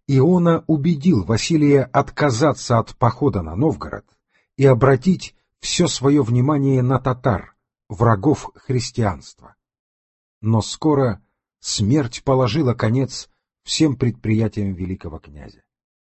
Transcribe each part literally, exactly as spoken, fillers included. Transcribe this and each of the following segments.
Иона убедил Василия отказаться от похода на Новгород и обратить все свое внимание на татар, врагов христианства. Но скоро смерть положила конец всем предприятиям великого князя.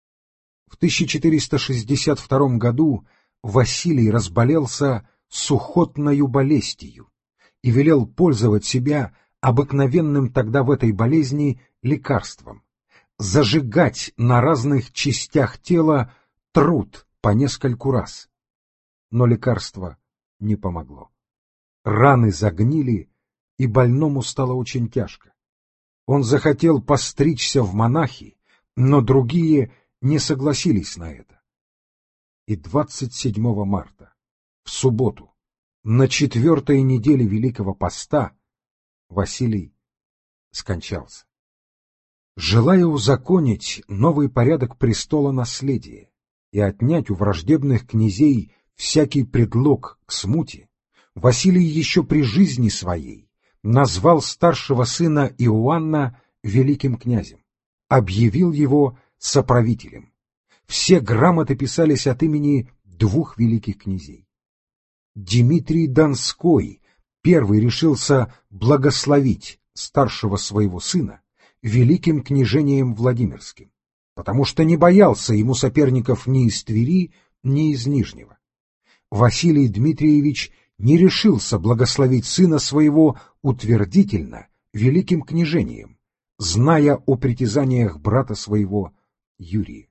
В тысяча четыреста шестьдесят втором году Василий разболелся сухотною болезнью и велел пользовать себя обыкновенным тогда в этой болезни лекарством — зажигать на разных частях тела труд по нескольку раз. Но лекарство не помогло. Раны загнили, и больному стало очень тяжко. Он захотел постричься в монахи, но другие не согласились на это. И двадцать седьмого марта, в субботу, на четвертой неделе Великого Поста, Василий скончался. Желая узаконить новый порядок престола наследия и отнять у враждебных князей всякий предлог к смуте, Василий еще при жизни своей назвал старшего сына Иоанна великим князем, объявил его соправителем. Все грамоты писались от имени двух великих князей. Дмитрий Донской первый решился благословить старшего своего сына великим княжением Владимирским, потому что не боялся ему соперников ни из Твери, ни из Нижнего. Василий Дмитриевич не решился благословить сына своего утвердительно великим княжением, зная о притязаниях брата своего Юрия.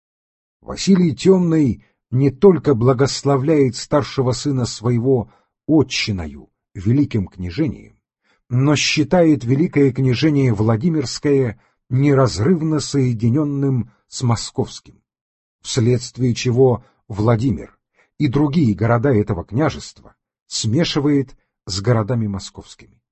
Василий Темный не только благословляет старшего сына своего отчиною великим княжением, но считает великое княжение Владимирское неразрывно соединенным с московским, вследствие чего Владимир и другие города этого княжества смешивает с городами московскими.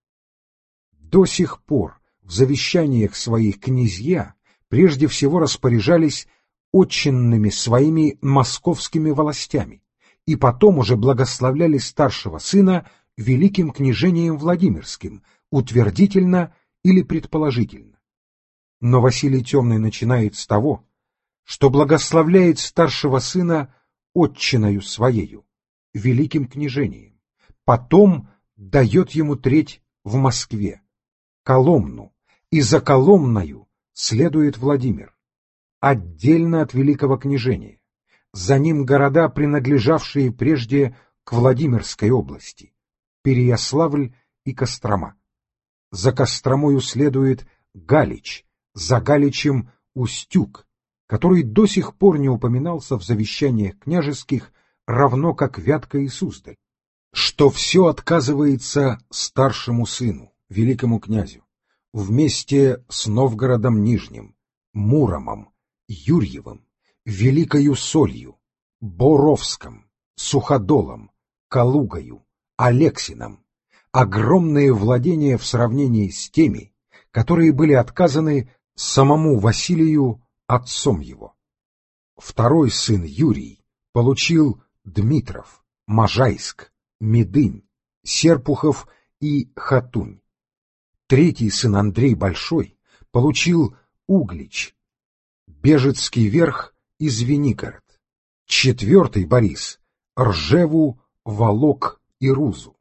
До сих пор в завещаниях своих князья прежде всего распоряжались отчинными своими московскими властями, и потом уже благословляли старшего сына великим княжением Владимирским, утвердительно или предположительно. Но Василий Темный начинает с того, что благословляет старшего сына отчиною своею, великим княжением, потом дает ему треть в Москве, Коломну, и за Коломною следует Владимир, отдельно от великого княжения, за ним города, принадлежавшие прежде к Владимирской области, Переяславль и Кострома. За Костромою следует Галич, за Галичем Устюг, который до сих пор не упоминался в завещаниях княжеских, равно как Вятка и Суздаль, что все отказывается старшему сыну, великому князю, вместе с Новгородом Нижним, Муромом, Юрьевым, Великою Солью, Боровском, Суходолом, Калугою, Алексином, огромные владения в сравнении с теми, которые были отказаны самому Василию, отцом его. Второй сын Юрий получил Дмитров, Можайск, Медынь, Серпухов и Хатунь. Третий сын Андрей Большой получил Углич, Бежецкий Верх и Звенигород. Четвертый Борис — Ржеву, Волок и Рузу.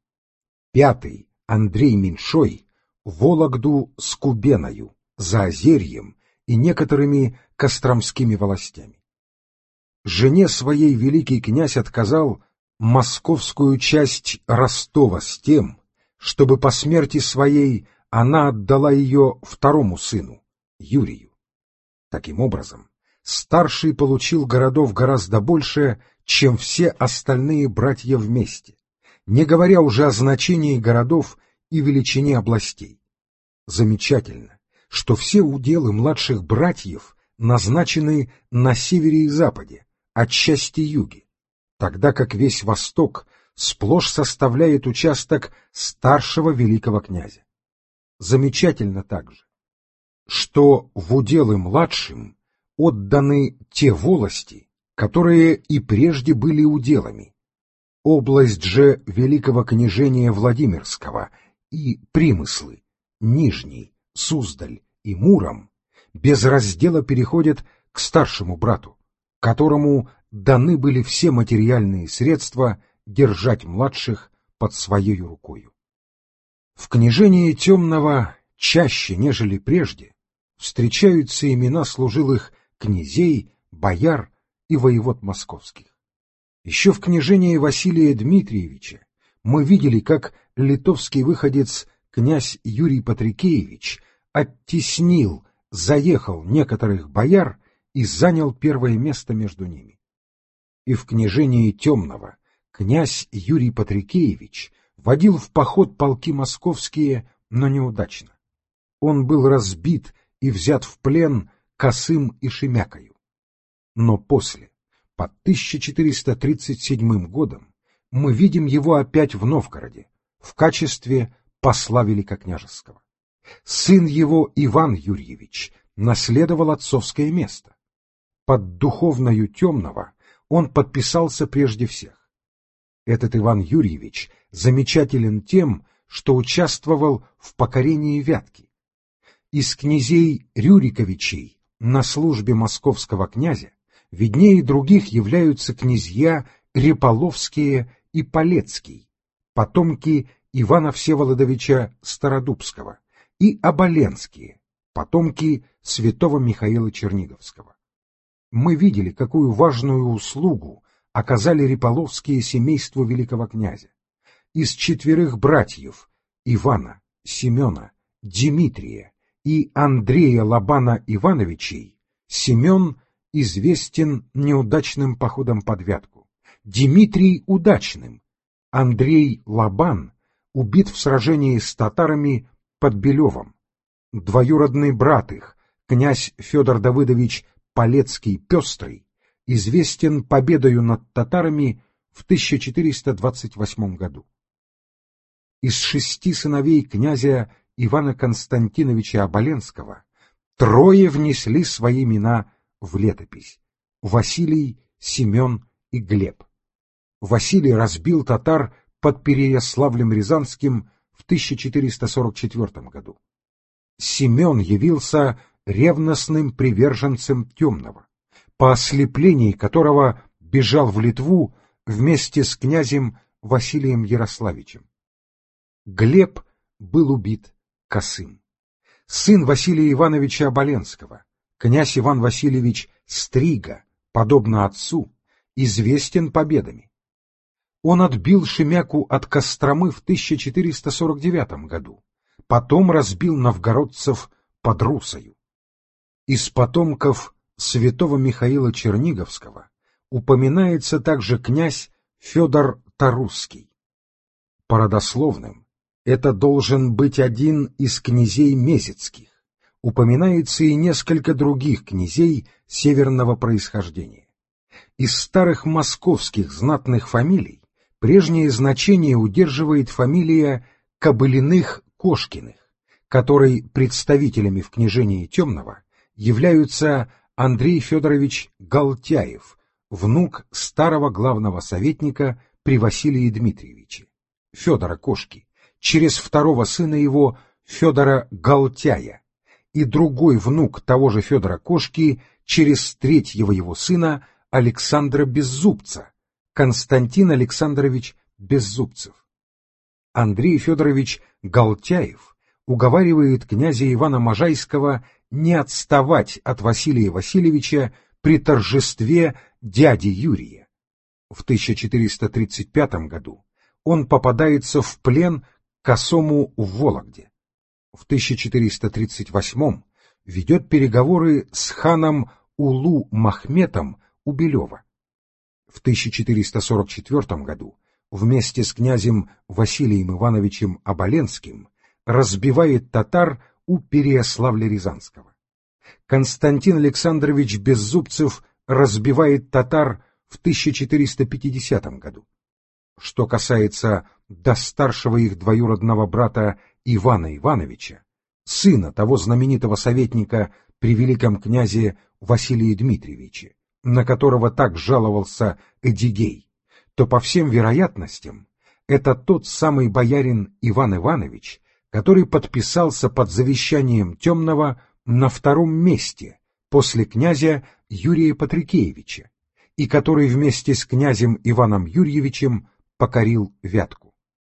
Пятый Андрей Меньшой — Вологду с Кубеною, Заозерьем и некоторыми костромскими властями. Жене своей великий князь отказал московскую часть Ростова с тем, чтобы по смерти своей она отдала ее второму сыну, Юрию. Таким образом, старший получил городов гораздо больше, чем все остальные братья вместе, не говоря уже о значении городов и величине областей. Замечательно, что все уделы младших братьев назначены на севере и западе, отчасти юге, тогда как весь восток сплошь составляет участок старшего великого князя. Замечательно также, что в уделы младшим отданы те волости, которые и прежде были уделами. Область же великого княжения Владимирского и примыслы, Нижний, Суздаль и Муром без раздела переходят к старшему брату, которому даны были все материальные средства держать младших под своей рукою. В княжении Темного чаще, нежели прежде, встречаются имена служилых князей, бояр и воевод московских. Еще в княжении Василия Дмитриевича мы видели, как литовский выходец князь Юрий Патрикеевич оттеснил, заехал некоторых бояр и занял первое место между ними. И в княжении Темного князь Юрий Патрикеевич водил в поход полки московские, но неудачно. Он был разбит и взят в плен Косым и Шемякою. Но после, под тысяча четыреста тридцать седьмым годом, мы видим его опять в Новгороде в качестве посла великокняжеского. Сын его, Иван Юрьевич, наследовал отцовское место. Под духовною Темного он подписался прежде всех. Этот Иван Юрьевич замечателен тем, что участвовал в покорении Вятки. Из князей Рюриковичей на службе московского князя виднее других являются князья Реполовские и Полецкий, потомки Ивана Всеволодовича Стародубского, и Оболенские, потомки святого Михаила Черниговского. Мы видели, какую важную услугу оказали Реполовские семейству великого князя. Из четверых братьев Ивана, Семена, Дмитрия и Андрея Лобана Ивановичей Семен известен неудачным походом под Вятку, Дмитрий — удачным, Андрей Лобан убит в сражении с татарами под Белевом, двоюродный брат их, князь Федор Давыдович Полецкий-Пестрый, известен победою над татарами в тысяча четыреста двадцать восьмом году. Из шести сыновей князя Ивана Константиновича Оболенского трое внесли свои имена в летопись: Василий, Семен и Глеб. Василий разбил татар под Переяславлем-Рязанским в тысяча четыреста сорок четвёртом году. Семен явился ревностным приверженцем Темного, по ослеплении которого бежал в Литву вместе с князем Василием Ярославичем. Глеб был убит Косым. Сын Василия Ивановича Оболенского, князь Иван Васильевич Стрига, подобно отцу, известен победами. Он отбил Шемяку от Костромы в тысяча четыреста сорок девятом году, потом разбил новгородцев под Русою. Из потомков святого Михаила Черниговского упоминается также князь Федор Тарусский. По родословным это должен быть один из князей Мезецких. Упоминается и несколько других князей северного происхождения. Из старых московских знатных фамилий прежнее значение удерживает фамилия Кобылиных-Кошкиных, которой представителями в княжении Темного являются Андрей Федорович Галтяев, внук старого главного советника при Василии Дмитриевиче, Федора Кошки, через второго сына его Федора Галтяя, и другой внук того же Федора Кошки через третьего его сына Александра Беззубца, Константин Александрович Беззубцев. Андрей Федорович Галтяев уговаривает князя Ивана Можайского не отставать от Василия Васильевича при торжестве дяди Юрия. В тысяча четыреста тридцать пятом году он попадается в плен к Косому в Вологде. В тысяча четыреста тридцать восьмом ведет переговоры с ханом Улу Махметом у Белева. В тысяча четыреста сорок четвёртом году вместе с князем Василием Ивановичем Оболенским разбивает татар у Переяславля-Рязанского. Константин Александрович Беззубцев разбивает татар в тысяча четыреста пятидесятом году. Что касается до старшего их двоюродного брата Ивана Ивановича, сына того знаменитого советника при великом князе Василии Дмитриевиче, на которого так жаловался Эдигей, то по всем вероятностям это тот самый боярин Иван Иванович, который подписался под завещанием Темного на втором месте после князя Юрия Патрикеевича и который вместе с князем Иваном Юрьевичем покорил Вятку.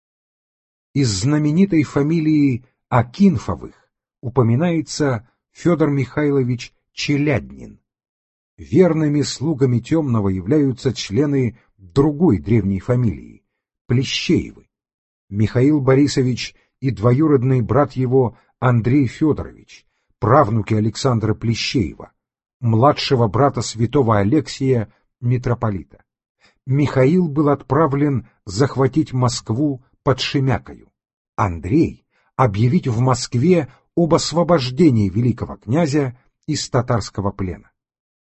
Из знаменитой фамилии Акинфовых упоминается Федор Михайлович Челяднин. Верными слугами Темного являются члены другой древней фамилии — Плещеевы. Михаил Борисович и двоюродный брат его Андрей Федорович, правнуки Александра Плещеева, младшего брата святого Алексия, митрополита. Михаил был отправлен захватить Москву под Шемякою. Андрей — объявить в Москве об освобождении великого князя из татарского плена.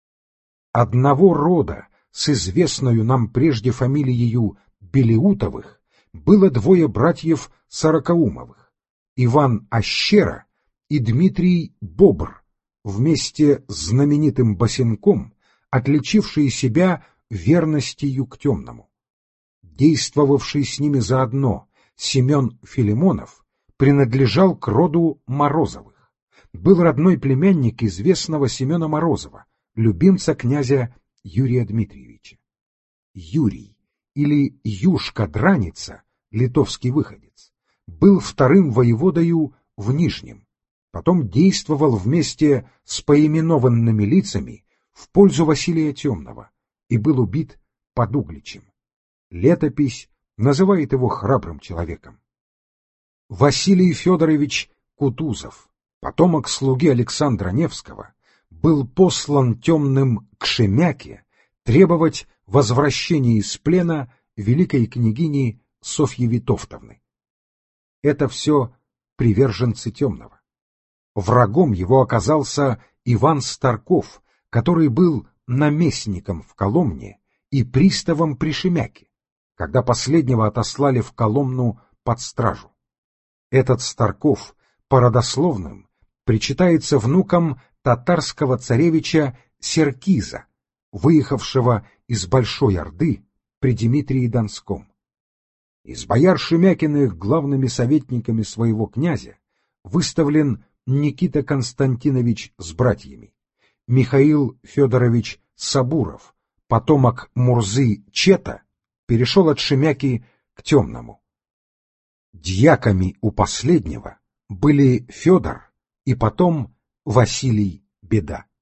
Одного рода с известною нам прежде фамилией Белеутовых было двое братьев Сорокаумовых — Иван Ощера и Дмитрий Бобр, вместе с знаменитым Босенком, отличившие себя верностью к Темному. Действовавший с ними заодно Семен Филимонов принадлежал к роду Морозовых. Был родной племянник известного Семена Морозова, любимца князя Юрия Дмитриевича. Юрий, или Юшка-Драница, литовский выходец, был вторым воеводою в Нижнем, потом действовал вместе с поименованными лицами в пользу Василия Темного и был убит под Угличем. Летопись называет его храбрым человеком. Василий Федорович Кутузов, потомок слуги Александра Невского, был послан Темным к Шемяке требовать возвращения из плена великой княгини Софьи Витовтовны. Это все приверженцы Темного. Врагом его оказался Иван Старков, который был наместником в Коломне и приставом при Шемяке, когда последнего отослали в Коломну под стражу. Этот Старков по родословным причитается внукам татарского царевича Серкиза, выехавшего из Большой Орды при Дмитрии Донском. Из бояр Шемякиных главными советниками своего князя выставлен Никита Константинович с братьями, Михаил Федорович Сабуров, потомок Мурзы Чета, перешел от Шемяки к Темному. Дьяками у последнего были Федор и потом Василий Беда.